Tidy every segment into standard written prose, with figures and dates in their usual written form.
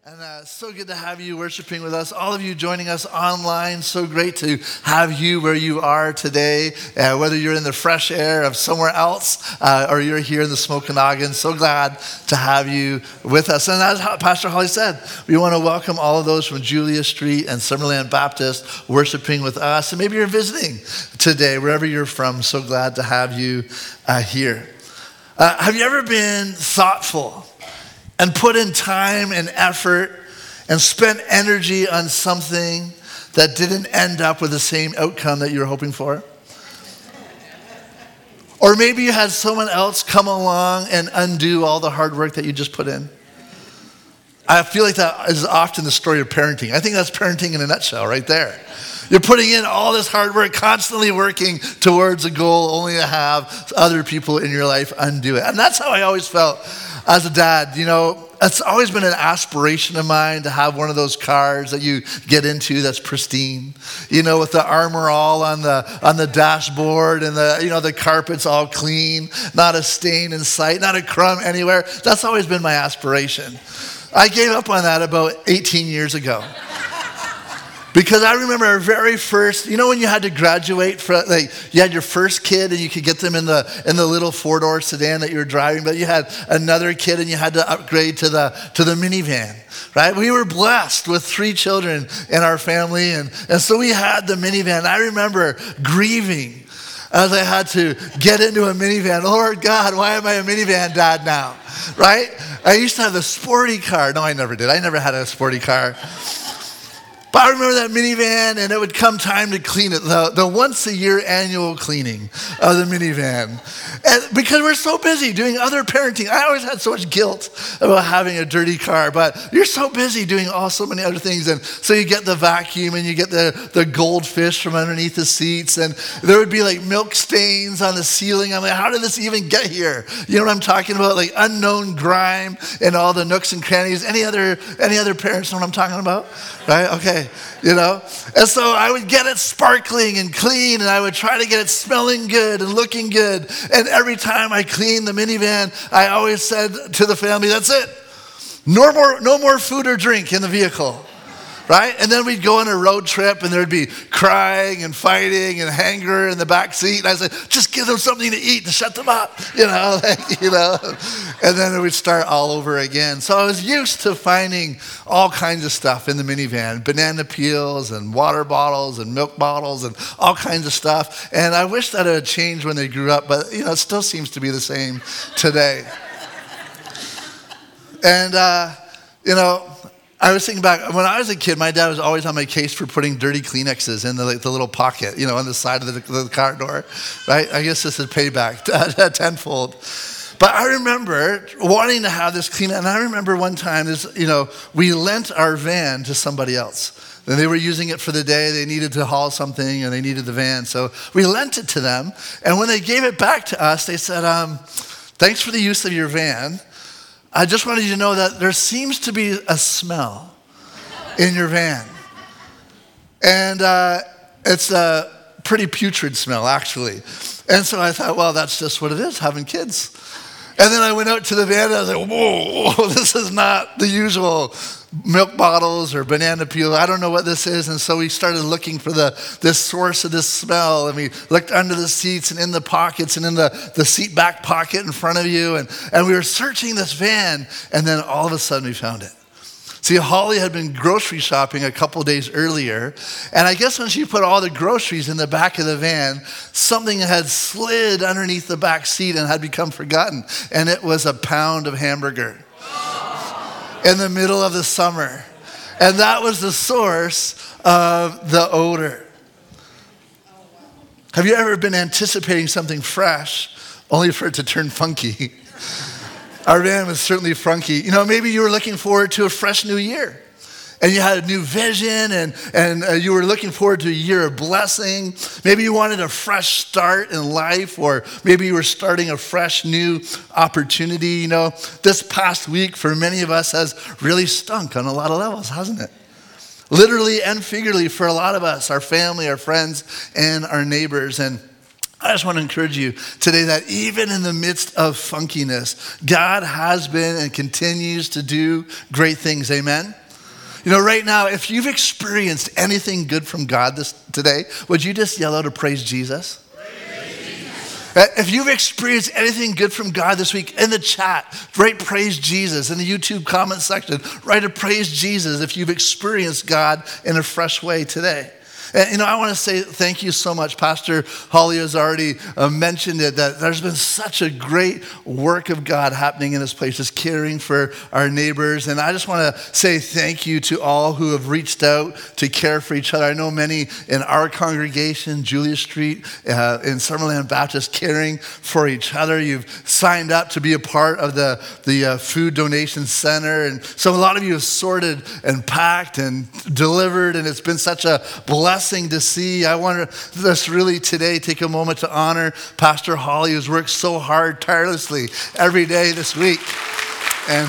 And so good to have you worshiping with us. All of you joining us online, so great to have you where you are today. Whether you're in the fresh air of somewhere else or you're here in the Smokanagan, so glad to have you with us. And as Pastor Holly said, we want to welcome all of those from Julia Street and Summerland Baptist worshiping with us. And maybe you're visiting today, wherever you're from. So glad to have you here. Have you ever been thoughtful and put in time and effort and spent energy on something that didn't end up with the same outcome that you were hoping for? Or maybe you had someone else come along and undo all the hard work that you just put in. I feel like that is often the story of parenting. I think that's parenting in a nutshell right there. You're putting in all this hard work, constantly working towards a goal, only to have other people in your life undo it. And that's how I always felt as a dad. You know, it's always been an aspiration of mine to have one of those cars that you get into that's pristine, you know, with the Armor All on the dashboard and the carpet's all clean, not a stain in sight, not a crumb anywhere. That's always been my aspiration. I gave up on that about 18 years ago. Because I remember our very first, you know, when you had to graduate you had your first kid and you could get them in the little 4-door sedan that you were driving, but you had another kid and you had to upgrade to the minivan, right? We were blessed with 3 children in our family, and so we had the minivan. I remember grieving as I had to get into a minivan. Lord God, why am I a minivan dad now, right? I used to have a sporty car. No, I never did. I never had a sporty car. But I remember that minivan, and it would come time to clean it, the once-a-year annual cleaning of the minivan. And because we're so busy doing other parenting, I always had so much guilt about having a dirty car, but you're so busy doing so many other things. And so you get the vacuum, and you get the goldfish from underneath the seats, and there would be like milk stains on the ceiling. I'm like, how did this even get here? You know what I'm talking about? Like unknown grime in all the nooks and crannies. Any other parents know what I'm talking about? Right? Okay. You know, and so I would get it sparkling and clean, and I would try to get it smelling good and looking good. And every time I cleaned the minivan, I always said to the family, that's it. No more food or drink in the vehicle. Right? And then we'd go on a road trip, and there'd be crying and fighting and anger in the back seat. And I said, just give them something to eat to shut them up, you know. And then it would start all over again. So I was used to finding all kinds of stuff in the minivan, banana peels and water bottles and milk bottles and all kinds of stuff. And I wish that it had changed when they grew up, but, you know, it still seems to be the same today. And, I was thinking back, when I was a kid, my dad was always on my case for putting dirty Kleenexes in the little pocket, you know, on the side of the car door, right? I guess this is payback, tenfold. But I remember wanting to have this Kleenex, and I remember one time, we lent our van to somebody else. And they were using it for the day. They needed to haul something, and they needed the van. So we lent it to them, and when they gave it back to us, they said, thanks for the use of your van. I just wanted you to know that there seems to be a smell in your van. And it's a pretty putrid smell, actually. And so I thought, well, that's just what it is, having kids. And then I went out to the van, and I was like, whoa, this is not the usual milk bottles or banana peel. I don't know what this is. And so we started looking for this source of this smell. And we looked under the seats and in the pockets and in the seat back pocket in front of you. And we were searching this van. And then all of a sudden we found it. See, Holly had been grocery shopping a couple days earlier. And I guess when she put all the groceries in the back of the van, something had slid underneath the back seat and had become forgotten. And it was a pound of hamburger in the middle of the summer. And that was the source of the odor. Have you ever been anticipating something fresh only for it to turn funky? Our van was certainly funky. You know, maybe you were looking forward to a fresh new year. And you had a new vision, and you were looking forward to a year of blessing. Maybe you wanted a fresh start in life, or maybe you were starting a fresh new opportunity. You know, this past week for many of us has really stunk on a lot of levels, hasn't it? Literally and figuratively for a lot of us, our family, our friends, and our neighbors. And I just want to encourage you today that even in the midst of funkiness, God has been and continues to do great things. Amen? You know, right now, if you've experienced anything good from God today, would you just yell out a praise Jesus? If you've experienced anything good from God this week, in the chat, write praise Jesus. In the YouTube comment section, write a praise Jesus if you've experienced God in a fresh way today. And, you know, I want to say thank you so much. Pastor Holly has already mentioned it, that there's been such a great work of God happening in this place, just caring for our neighbors. And I just want to say thank you to all who have reached out to care for each other. I know many in our congregation, Julia Street, in Summerland Baptist, caring for each other. You've signed up to be a part of the food donation center. And so a lot of you have sorted and packed and delivered, and it's been such a blessing to see. I want to just really today take a moment to honor Pastor Holly, who's worked so hard, tirelessly every day this week. And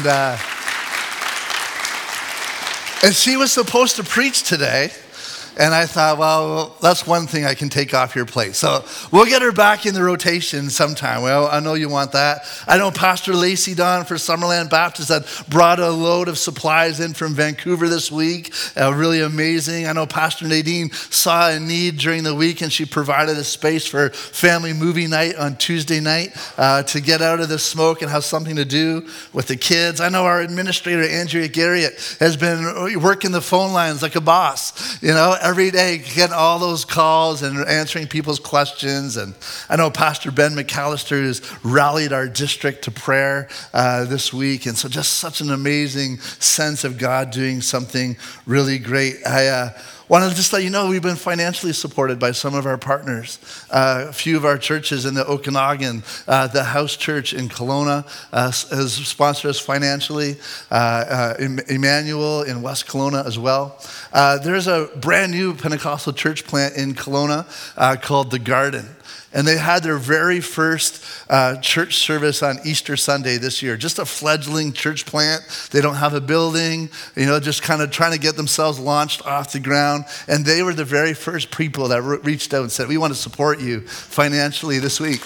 she was supposed to preach today. And I thought, well, that's one thing I can take off your plate. So we'll get her back in the rotation sometime. Well, I know you want that. I know Pastor Lacey Don for Summerland Baptist that brought a load of supplies in from Vancouver this week. Really amazing. I know Pastor Nadine saw a need during the week, and she provided a space for family movie night on Tuesday night to get out of the smoke and have something to do with the kids. I know our administrator, Andrea Garriott, has been working the phone lines like a boss, you know, every day, getting all those calls and answering people's questions. And I know Pastor Ben McAllister has rallied our district to prayer this week. And so just such an amazing sense of God doing something really great. I want to just let you know we've been financially supported by some of our partners. A few of our churches in the Okanagan, the House Church in Kelowna has sponsored us financially. Emmanuel in West Kelowna as well. There's a brand new Pentecostal church plant in Kelowna called The Garden. And they had their very first church service on Easter Sunday this year. Just a fledgling church plant. They don't have a building, you know, just kind of trying to get themselves launched off the ground. And they were the very first people that reached out and said, we want to support you financially this week.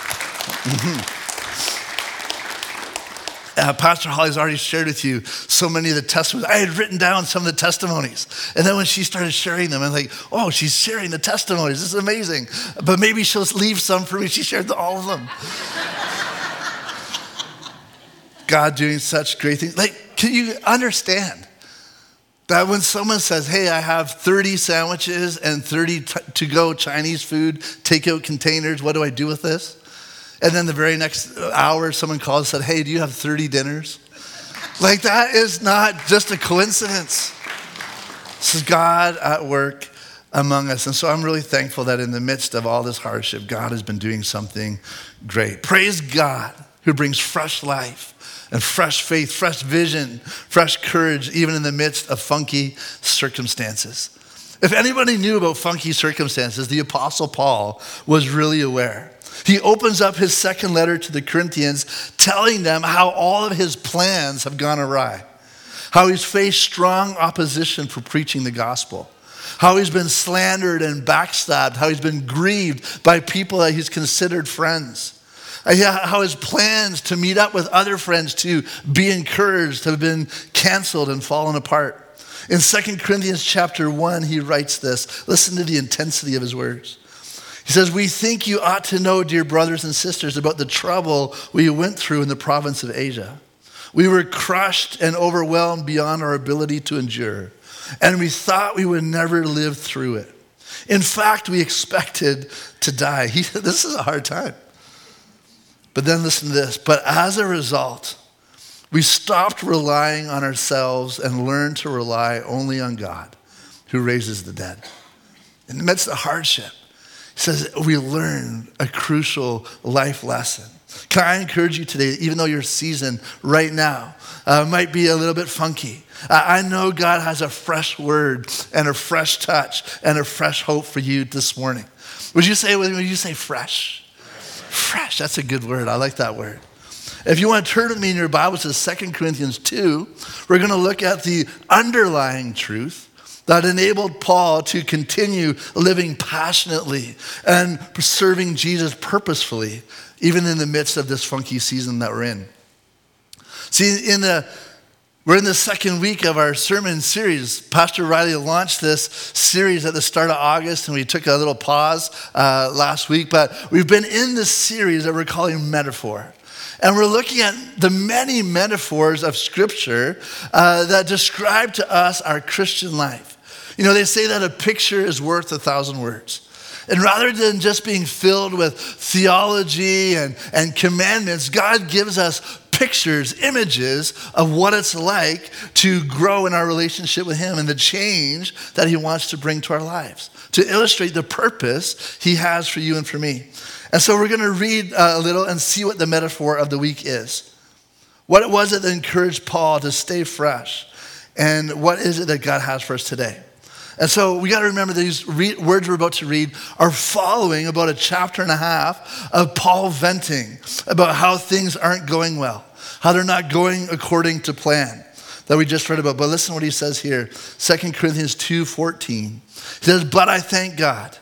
Pastor Holly's already shared with you so many of the testimonies. I had written down some of the testimonies. And then when she started sharing them, I'm like, oh, she's sharing the testimonies. This is amazing. But maybe she'll leave some for me. She shared all of them. God doing such great things. Like, can you understand that when someone says, hey, I have 30 sandwiches and 30 to-go Chinese food takeout containers, what do I do with this? And then the very next hour, someone called and said, hey, do you have 30 dinners? Like, that is not just a coincidence. This is God at work among us. And so I'm really thankful that in the midst of all this hardship, God has been doing something great. Praise God who brings fresh life and fresh faith, fresh vision, fresh courage, even in the midst of funky circumstances. If anybody knew about funky circumstances, the Apostle Paul was really aware. He opens up his second letter to the Corinthians, telling them how all of his plans have gone awry, how he's faced strong opposition for preaching the gospel, how he's been slandered and backstabbed, how he's been grieved by people that he's considered friends, how his plans to meet up with other friends to be encouraged have been canceled and fallen apart. In 2 Corinthians chapter 1, he writes this. Listen to the intensity of his words. He says, we think you ought to know, dear brothers and sisters, about the trouble we went through in the province of Asia. We were crushed and overwhelmed beyond our ability to endure, and we thought we would never live through it. In fact, we expected to die. This is a hard time. But then listen to this. But as a result, we stopped relying on ourselves and learned to rely only on God, who raises the dead. In the midst of hardship, he says we learn a crucial life lesson. Can I encourage you today, even though your season right now might be a little bit funky, I know God has a fresh word and a fresh touch and a fresh hope for you this morning. Would you say fresh? Fresh, that's a good word. I like that word. If you want to turn with me in your Bible to 2 Corinthians 2, we're going to look at the underlying truth that enabled Paul to continue living passionately and serving Jesus purposefully, even in the midst of this funky season that we're in. See, we're in the second week of our sermon series. Pastor Riley launched this series at the start of August, and we took a little pause last week, but we've been in this series that we're calling Metaphor. And we're looking at the many metaphors of Scripture that describe to us our Christian life. You know, they say that a picture is worth 1,000 words. And rather than just being filled with theology and commandments, God gives us pictures, images of what it's like to grow in our relationship with Him and the change that He wants to bring to our lives, to illustrate the purpose He has for you and for me. And so we're going to read a little and see what the metaphor of the week is. What was it that encouraged Paul to stay fresh? And what is it that God has for us today? And so we got to remember these words we're about to read are following about a chapter and a half of Paul venting about how things aren't going well, how they're not going according to plan that we just read about. But listen to what he says here, 2 Corinthians 2:14. He says, "But I thank God.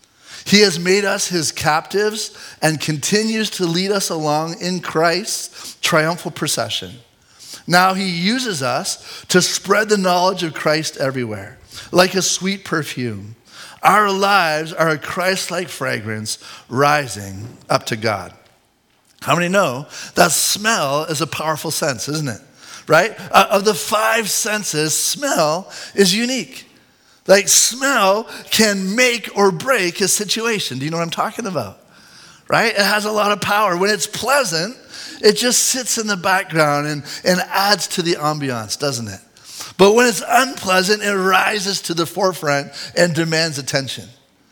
He has made us His captives and continues to lead us along in Christ's triumphal procession. Now He uses us to spread the knowledge of Christ everywhere. Like a sweet perfume, our lives are a Christ-like fragrance rising up to God." How many know that smell is a powerful sense, isn't it? Right? Of the 5 senses, smell is unique. Like smell can make or break a situation. Do you know what I'm talking about? Right? It has a lot of power. When it's pleasant, it just sits in the background and adds to the ambiance, doesn't it? But when it's unpleasant, it rises to the forefront and demands attention.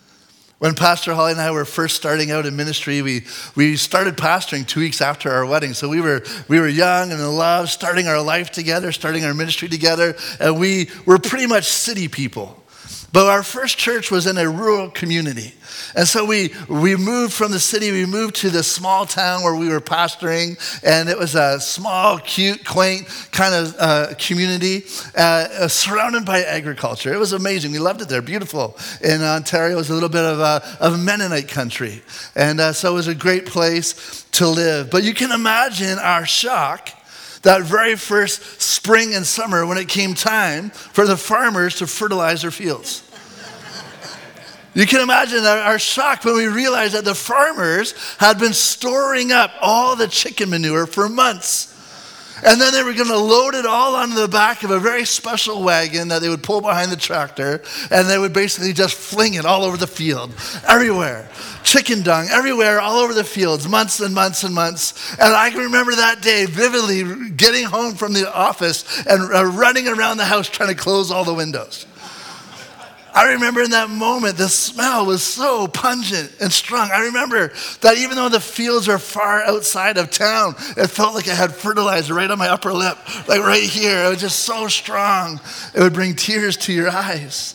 When Pastor Holly and I were first starting out in ministry, we started pastoring 2 weeks after our wedding. So we were young and in love, starting our life together, starting our ministry together, and we were pretty much city people. But our first church was in a rural community. And so we moved from the city, we moved to this small town where we were pastoring, and it was a small, cute, quaint kind of community surrounded by agriculture. It was amazing. We loved it there, beautiful. In Ontario, it was a little bit of Mennonite country. And so it was a great place to live. But you can imagine our shock that very first spring and summer when it came time for the farmers to fertilize their fields. You can imagine our shock when we realized that the farmers had been storing up all the chicken manure for months. And then they were going to load it all onto the back of a very special wagon that they would pull behind the tractor, and they would basically just fling it all over the field, everywhere. Chicken dung, everywhere, all over the fields, months and months and months. And I can remember that day vividly getting home from the office and running around the house trying to close all the windows. I remember in that moment, the smell was so pungent and strong. I remember that even though the fields are far outside of town, it felt like I had fertilizer right on my upper lip, like right here. It was just so strong. It would bring tears to your eyes.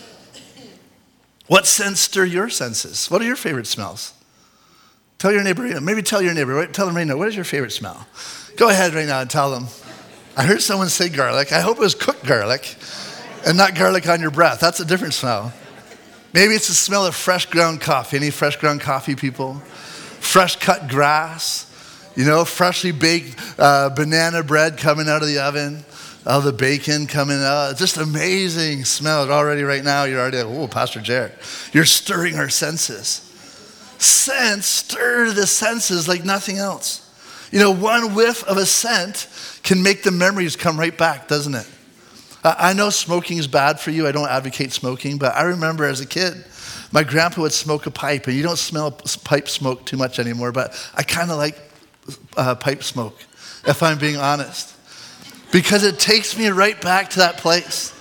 What scents stir your senses? What are your favorite smells? Tell your neighbor, maybe tell your neighbor, tell them right now, what is your favorite smell? Go ahead right now and tell them. I heard someone say garlic. I hope it was cooked garlic. And not garlic on your breath. That's a different smell. Maybe it's the smell of fresh ground coffee. Any fresh ground coffee people? Fresh cut grass. You know, freshly baked banana bread coming out of the oven. All the bacon coming out. It's just amazing smell. Already right now, you're already like, oh, Pastor Jared. You're stirring our senses. Scents stir the senses like nothing else. You know, one whiff of a scent can make the memories come right back, doesn't it? I know smoking is bad for you. I don't advocate smoking, but I remember as a kid, my grandpa would smoke a pipe, and you don't smell pipe smoke too much anymore, but I kind of like pipe smoke, if I'm being honest, because it takes me right back to that place.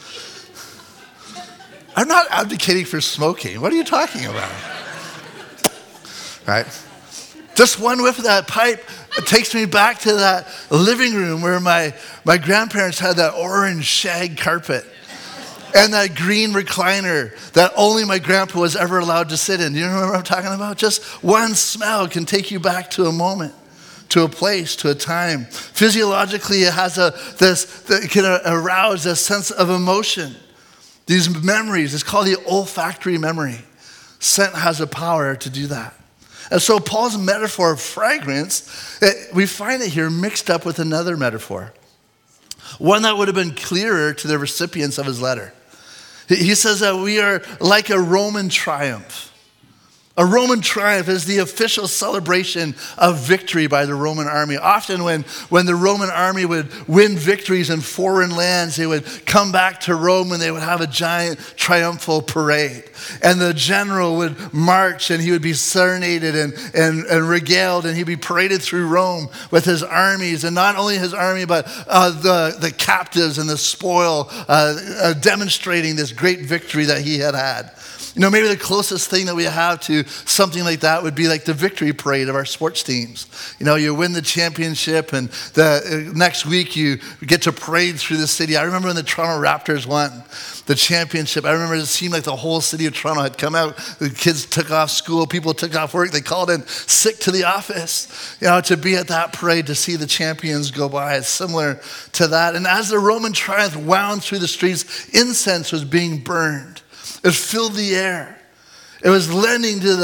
I'm not advocating for smoking. What are you talking about? Right? Just one whiff of that pipe, it takes me back to that living room where my grandparents had that orange shag carpet and that green recliner that only my grandpa was ever allowed to sit in. Do you know what I'm talking about? Just one smell can take you back to a moment, to a place, to a time. Physiologically, it has it can arouse a sense of emotion. These memories, it's called the olfactory memory. Scent has a power to do that. And so Paul's metaphor of fragrance, we find it here mixed up with another metaphor. One that would have been clearer to the recipients of his letter. He says that we are like a Roman triumph. A Roman triumph is the official celebration of victory by the Roman army. Often when the Roman army would win victories in foreign lands, they would come back to Rome and they would have a giant triumphal parade. And the general would march and he would be serenaded and regaled, and he'd be paraded through Rome with his armies. And not only his army, but the captives and the spoil, demonstrating this great victory that he had had. You know, maybe the closest thing that we have to something like that would be like the victory parade of our sports teams. You know, you win the championship and the next week you get to parade through the city. I remember when the Toronto Raptors won the championship. I remember it seemed like the whole city of Toronto had come out. The kids took off school, people took off work. They called in sick to the office, you know, to be at that parade, to see the champions go by. It's similar to that. And as the Roman triumph wound through the streets, incense was being burned. It filled the air. It was lending to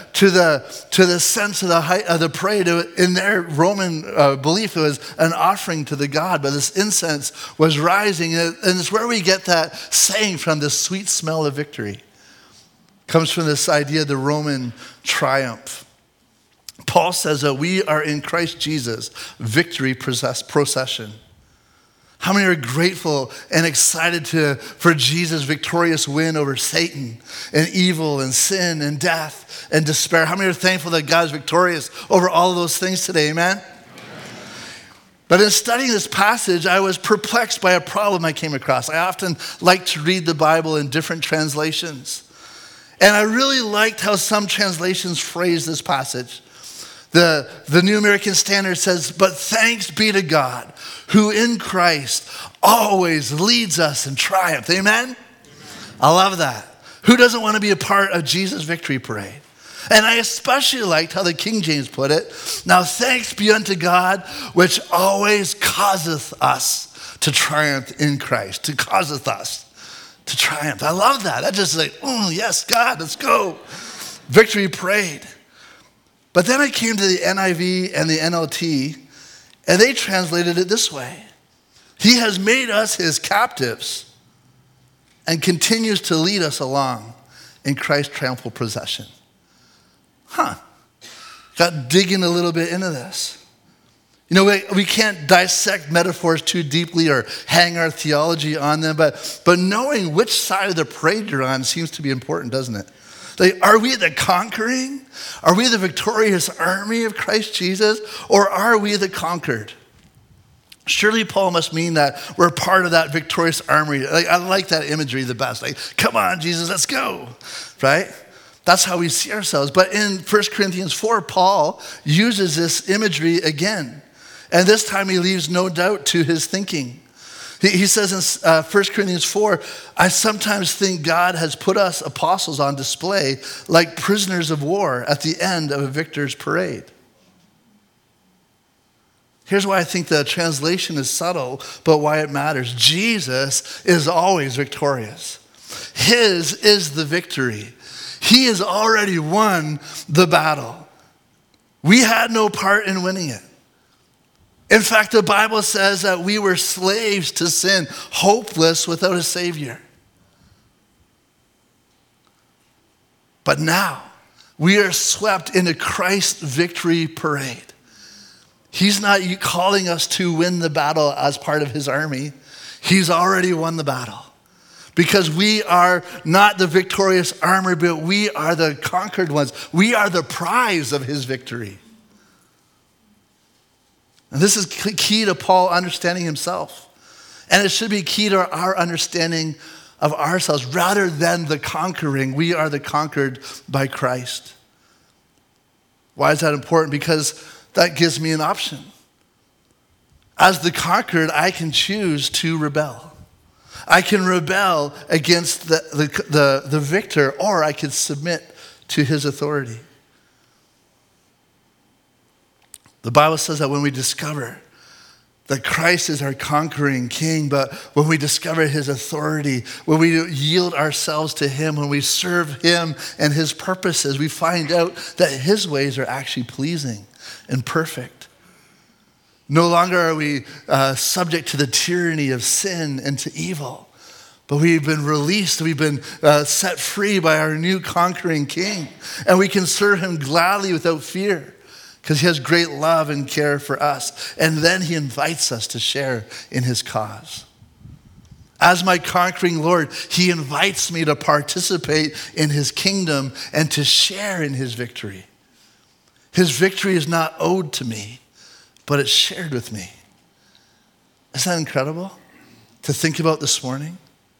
the sense of the height of the parade. In their Roman belief, it was an offering to the god, but this incense was rising. And it's where we get that saying from, the sweet smell of victory. It comes from this idea of the Roman triumph. Paul says that we are in Christ Jesus' victory procession. How many are grateful and excited for Jesus' victorious win over Satan and evil and sin and death and despair? How many are thankful that God is victorious over all of those things today? Amen? But in studying this passage, I was perplexed by a problem I came across. I often like to read the Bible in different translations. And I really liked how some translations phrase this passage. The New American Standard says, "But thanks be to God, who in Christ always leads us in triumph." Amen? I love that. Who doesn't want to be a part of Jesus' victory parade? And I especially liked how the King James put it, "Now thanks be unto God, which always causeth us to triumph in Christ." To causeth us to triumph. I love that. That just like, oh, yes, God, let's go. Victory parade. But then I came to the NIV and the NLT, and they translated it this way: He has made us his captives and continues to lead us along in Christ's triumphal procession. Got digging a little bit into this. You know, we can't dissect metaphors too deeply or hang our theology on them, but knowing which side of the parade you're on seems to be important, doesn't it? Like, are we the conquering? Are we the victorious army of Christ Jesus? Or are we the conquered? Surely Paul must mean that we're part of that victorious army. Like, I like that imagery the best. Like, come on, Jesus, let's go. Right? That's how we see ourselves. But in 1 Corinthians 4, Paul uses this imagery again. And this time he leaves no doubt to his thinking. He says in 1 Corinthians 4, "I sometimes think God has put us apostles on display like prisoners of war at the end of a victor's parade." Here's why I think the translation is subtle, but why it matters. Jesus is always victorious. His is the victory. He has already won the battle. We had no part in winning it. In fact, the Bible says that we were slaves to sin, hopeless without a Savior. But now, we are swept into Christ's victory parade. He's not calling us to win the battle as part of his army. He's already won the battle. Because we are not the victorious army, but we are the conquered ones. We are the prize of his victory. And this is key to Paul understanding himself. And it should be key to our understanding of ourselves. Rather than the conquering, we are the conquered by Christ. Why is that important? Because that gives me an option. As the conquered, I can choose to rebel. I can rebel against the victor, or I can submit to his authority. The Bible says that when we discover that Christ is our conquering king, but when we discover his authority, when we yield ourselves to him, when we serve him and his purposes, we find out that his ways are actually pleasing and perfect. No longer are we subject to the tyranny of sin and to evil, but we've been released, we've been set free by our new conquering king, and we can serve him gladly without fear, because he has great love and care for us. And then he invites us to share in his cause. As my conquering Lord, he invites me to participate in his kingdom and to share in his victory. His victory is not owed to me, but it's shared with me. Isn't that incredible to think about this morning?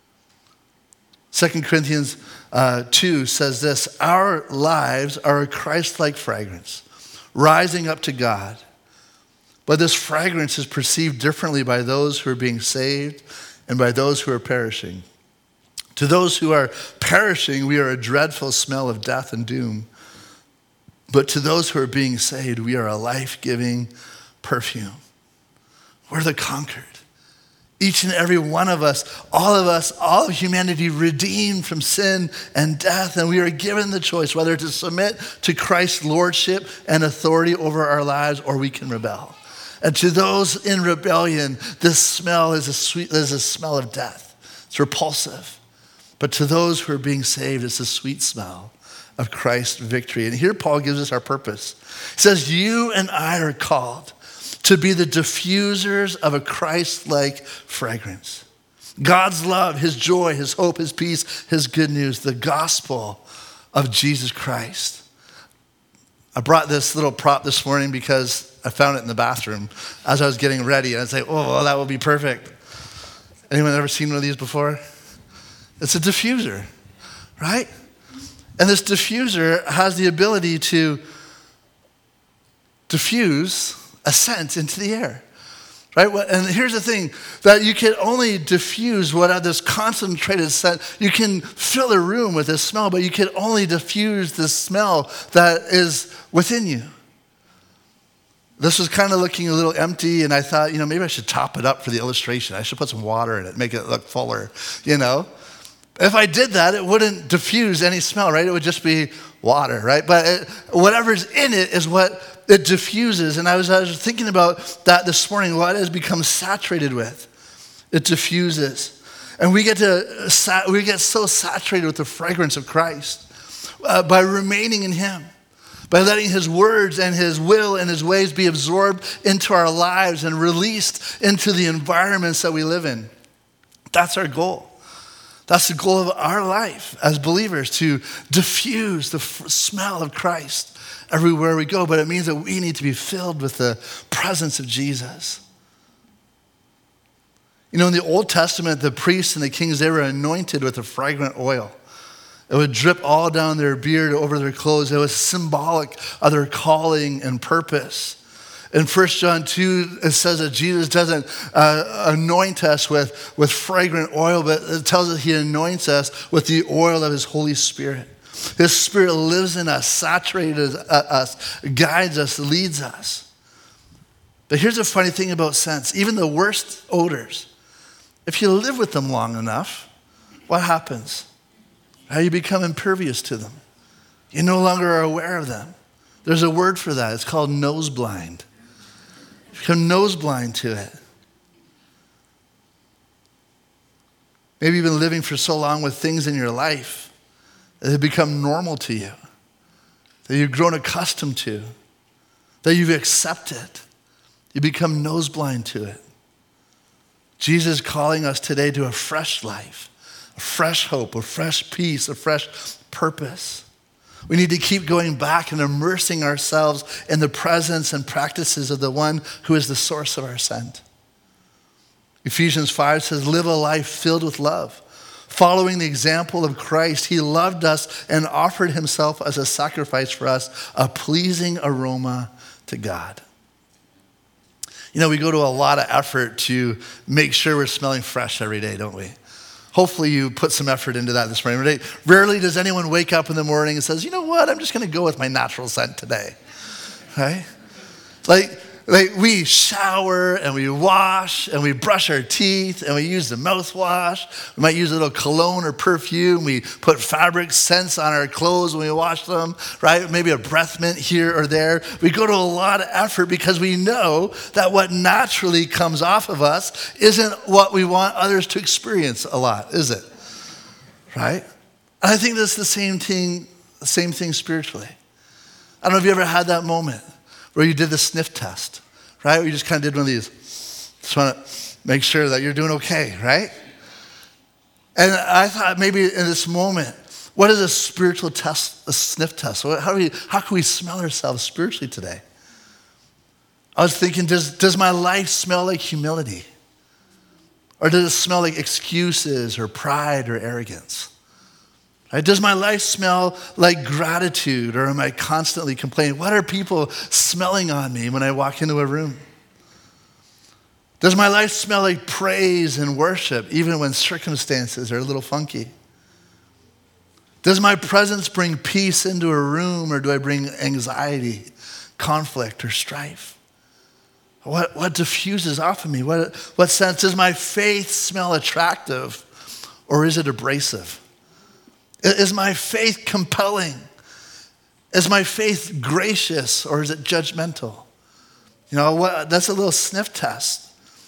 2 Corinthians 2 says this, our lives are a Christ-like fragrance, rising up to God. But this fragrance is perceived differently by those who are being saved and by those who are perishing. To those who are perishing, we are a dreadful smell of death and doom. But to those who are being saved, we are a life-giving perfume. We're the conquered. Each and every one of us, all of humanity redeemed from sin and death. And we are given the choice whether to submit to Christ's lordship and authority over our lives, or we can rebel. And to those in rebellion, this smell is a smell of death. It's repulsive. But to those who are being saved, it's a sweet smell of Christ's victory. And here Paul gives us our purpose. He says, you and I are called to be the diffusers of a Christ-like fragrance. God's love, his joy, his hope, his peace, his good news, the gospel of Jesus Christ. I brought this little prop this morning because I found it in the bathroom as I was getting ready. And I say, oh, that will be perfect. Anyone ever seen one of these before? It's a diffuser, right? And this diffuser has the ability to diffuse a scent into the air, right? And here's the thing, that you can only diffuse this concentrated scent. You can fill a room with this smell, but you can only diffuse the smell that is within you. This was kind of looking a little empty, and I thought, maybe I should top it up for the illustration. I should put some water in it, make it look fuller, If I did that, it wouldn't diffuse any smell, right? It would just be water, right? But whatever's in it is what it diffuses. And I was thinking about that this morning, what it has become saturated with. It diffuses. And we get so saturated with the fragrance of Christ by remaining in him, by letting his words and his will and his ways be absorbed into our lives and released into the environments that we live in. That's our goal. That's the goal of our life as believers, to diffuse the smell of Christ everywhere we go. But it means that we need to be filled with the presence of Jesus. In the Old Testament, the priests and the kings, they were anointed with a fragrant oil. It would drip all down their beard, over their clothes. It was symbolic of their calling and purpose. In 1 John 2, it says that Jesus doesn't anoint us with fragrant oil, but it tells us he anoints us with the oil of his Holy Spirit. His Spirit lives in us, saturates us, guides us, leads us. But here's the funny thing about scents. Even the worst odors, if you live with them long enough, what happens? You become impervious to them. You no longer are aware of them. There's a word for that. It's called nose blind. You become nose blind to it. Maybe you've been living for so long with things in your life that have become normal to you, that you've grown accustomed to, that you've accepted. You become nose blind to it. Jesus is calling us today to a fresh life, a fresh hope, a fresh peace, a fresh purpose. We need to keep going back and immersing ourselves in the presence and practices of the one who is the source of our scent. Ephesians 5 says, live a life filled with love. Following the example of Christ, he loved us and offered himself as a sacrifice for us, a pleasing aroma to God. We go to a lot of effort to make sure we're smelling fresh every day, don't we? Hopefully you put some effort into that this morning. Rarely does anyone wake up in the morning and says, you know what, I'm just going to go with my natural scent today, right? Like Like we shower and we wash and we brush our teeth and we use the mouthwash. We might use a little cologne or perfume. We put fabric scents on our clothes when we wash them, right? Maybe a breath mint here or there. We go to a lot of effort because we know that what naturally comes off of us isn't what we want others to experience a lot, is it? Right? And I think that's the same thing spiritually. I don't know if you ever had that moment where you did the sniff test, right? Where you just kind of did one of these. Just want to make sure that you're doing okay, right? And I thought maybe in this moment, what is a spiritual test, a sniff test? How can we smell ourselves spiritually today? I was thinking, does my life smell like humility? Or does it smell like excuses or pride or arrogance? Right? Does my life smell like gratitude, or am I constantly complaining? What are people smelling on me when I walk into a room? Does my life smell like praise and worship, even when circumstances are a little funky? Does my presence bring peace into a room, or do I bring anxiety, conflict, or strife? What diffuses off of me? What sense? Does my faith smell attractive, or is it abrasive? Is my faith compelling? Is my faith gracious, or is it judgmental? You know, that's a little sniff test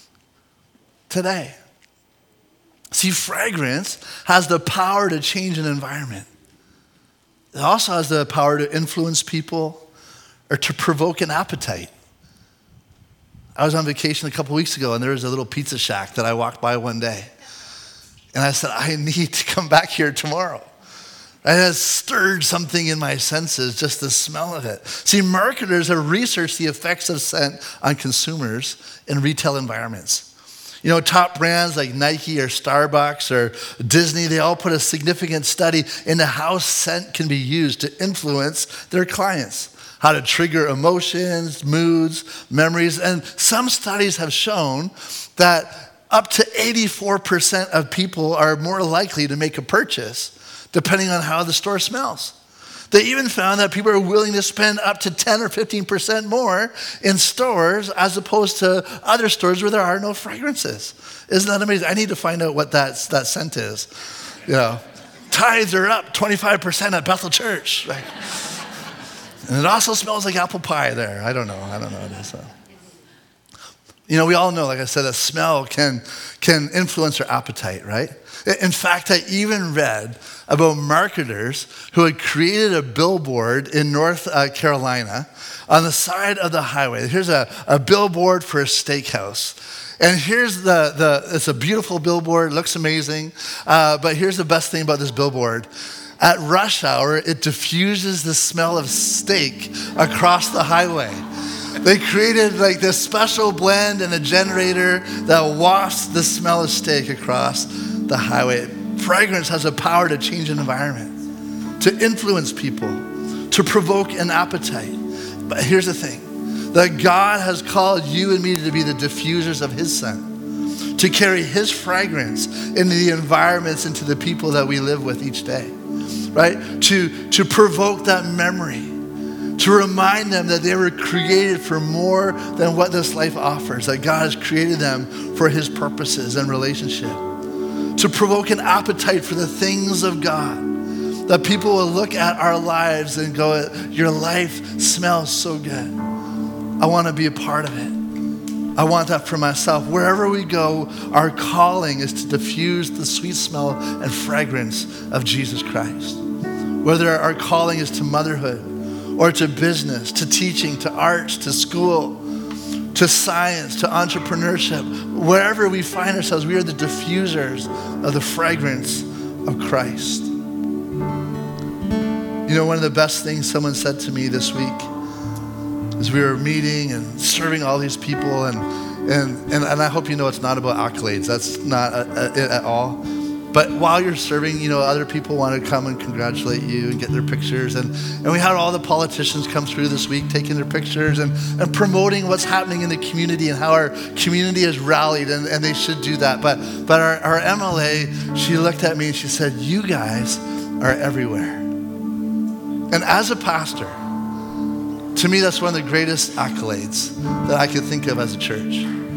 today. See, fragrance has the power to change an environment. It also has the power to influence people or to provoke an appetite. I was on vacation a couple weeks ago, and there was a little pizza shack that I walked by one day. And I said, I need to come back here tomorrow. It has stirred something in my senses, just the smell of it. See, marketers have researched the effects of scent on consumers in retail environments. You know, top brands like Nike or Starbucks or Disney, they all put a significant study into how scent can be used to influence their clients, how to trigger emotions, moods, memories. And some studies have shown that up to 84% of people are more likely to make a purchase depending on how the store smells. They even found that people are willing to spend up to 10 or 15% more in stores as opposed to other stores where there are no fragrances. Isn't that amazing? I need to find out what that scent is. You know, tithes are up 25% at Bethel Church. Right? And it also smells like apple pie there. I don't know what it is. You know, we all know, like I said, that smell can influence our appetite, right? In fact, I even read about marketers who had created a billboard in North Carolina on the side of the highway. Here's a billboard for a steakhouse. And here's it's a beautiful billboard, looks amazing. But here's the best thing about this billboard. At rush hour, it diffuses the smell of steak across the highway. They created like this special blend and a generator that wafts the smell of steak across the highway. Fragrance has a power to change an environment, to influence people, to provoke an appetite. But here's the thing, that God has called you and me to be the diffusers of his scent, to carry his fragrance into the environments, into the people that we live with each day, right? To provoke that memory, to remind them that they were created for more than what this life offers, that God has created them for his purposes and relationship. To provoke an appetite for the things of God, that people will look at our lives and go, your life smells so good. I want to be a part of it. I want that for myself. Wherever we go, our calling is to diffuse the sweet smell and fragrance of Jesus Christ. Whether our calling is to motherhood, or to business, to teaching, to arts, to school, to science, to entrepreneurship, wherever we find ourselves, we are the diffusers of the fragrance of Christ. You know, one of the best things someone said to me this week as we were meeting and serving all these people, and I hope you know it's not about accolades. That's not it at all. But while you're serving, you know, other people want to come and congratulate you and get their pictures. And we had all the politicians come through this week taking their pictures and promoting what's happening in the community and how our community has rallied, and they should do that. But our MLA, she looked at me and she said, you guys are everywhere. And as a pastor, To me, that's one of the greatest accolades that I could think of as a church.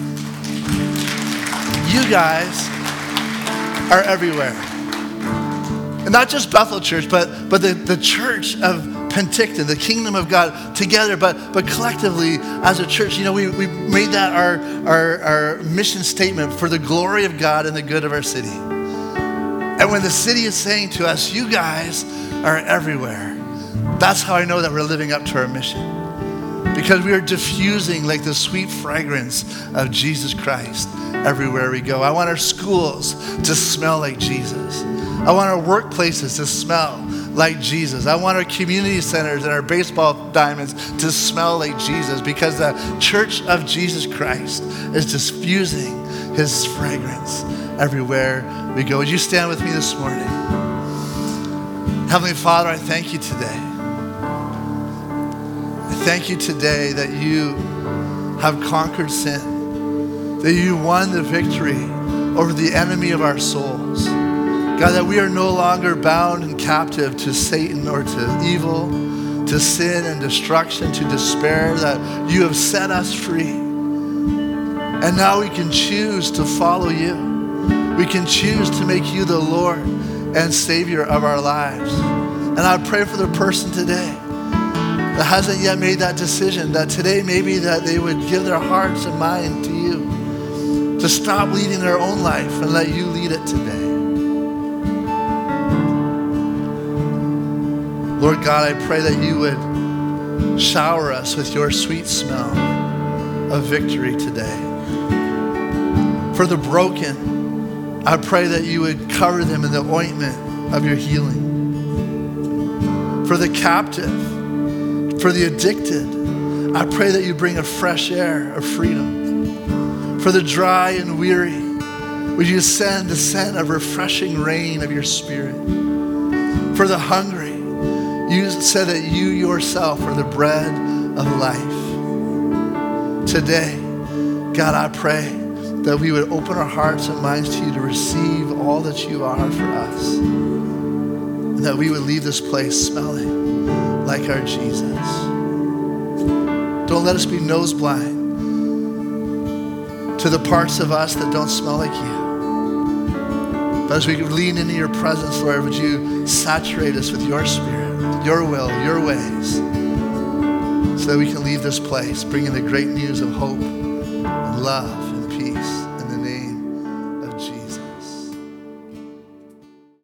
You guys are everywhere. And not just Bethel Church, but the church of Penticton, the kingdom of God together, but collectively as a church. You know, we made that our mission statement for the glory of God and the good of our city. And when the city is saying to us, you guys are everywhere, that's how I know that we're living up to our mission. Because we are diffusing like the sweet fragrance of Jesus Christ everywhere we go. I want our schools to smell like Jesus. I want our workplaces to smell like Jesus. I want our community centers and our baseball diamonds to smell like Jesus, because the church of Jesus Christ is diffusing his fragrance everywhere we go. Would you stand with me this morning? Heavenly Father, I thank you today. I thank you today that you have conquered sin, that you won the victory over the enemy of our souls. God, that we are no longer bound and captive to Satan or to evil, to sin and destruction, to despair, that you have set us free. And now we can choose to follow you. We can choose to make you the Lord and Savior of our lives. And I pray for the person today that hasn't yet made that decision, that today maybe that they would give their hearts and mind to you, to stop leading their own life and let you lead it today. Lord God, I pray that you would shower us with your sweet smell of victory today. For the broken, I pray that you would cover them in the ointment of your healing. For the captive, for the addicted, I pray that you bring a fresh air of freedom. For the dry and weary, would you send the scent of refreshing rain of your spirit. For the hungry, you said that you yourself are the bread of life. Today, God, I pray that we would open our hearts and minds to you to receive all that you are for us. And that we would leave this place smelling like our Jesus. Don't let us be nose blind to the parts of us that don't smell like you. But as we lean into your presence, Lord, would you saturate us with your spirit, your will, your ways, so that we can leave this place bringing the great news of hope and love and peace